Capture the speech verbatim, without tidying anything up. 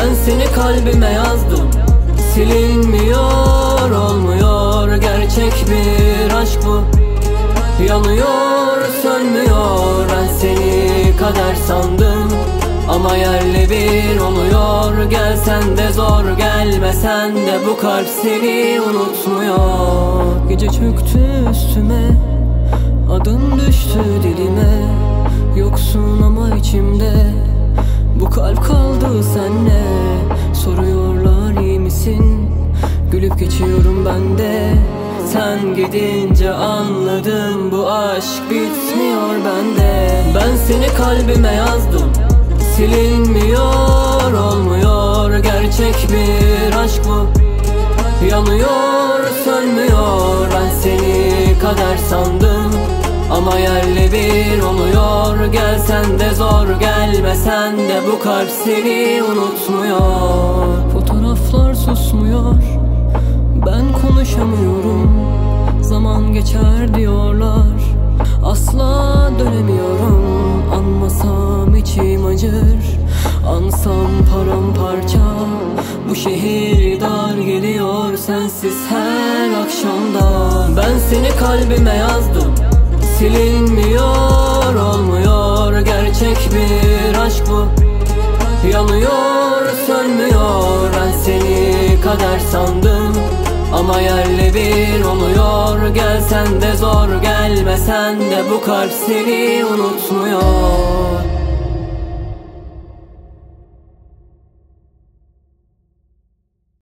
Ben seni kalbime yazdım, silinmiyor, olmuyor. Gerçek bir aşk bu, yanıyor sönmüyor. Ben seni kader sandım ama yerle bir oluyor. Gelsen de zor, gelmesen de bu kalp seni unutmuyor. Gece çöktü üstüme, adın düştü dilime. Yoksun ama içimde, bu kalp kaldı senle. Soruyorlar iyi misin, gülüp geçiyorum ben de. Sen gidince anladım, bu aşk bitmiyor bende. Ben seni kalbime yazdım, silinmiyor, olmuyor. Gerçek bir aşk bu, yanıyor sönmüyor. Ben seni kader sandım ama yerle bir oluyor. Gelsen de zor, gelmesen de bu kalp seni unutmuyor. Fotoğraflar susmuyor, ben konuşamıyorum. Zaman geçer diyorlar, asla dönemiyorum. Anmasam içim acır, ansam paramparça. Bu şehir dar geliyor sensiz her akşamda. Ben seni kalbime yazdım, silinmiyor, olmuyor. Gerçek bir aşk bu, yanıyor sönmüyor. Ben seni kader sandım ama yerle bir oluyor. Gelsen de zor, gelmesen de bu kalp seni unutmuyor.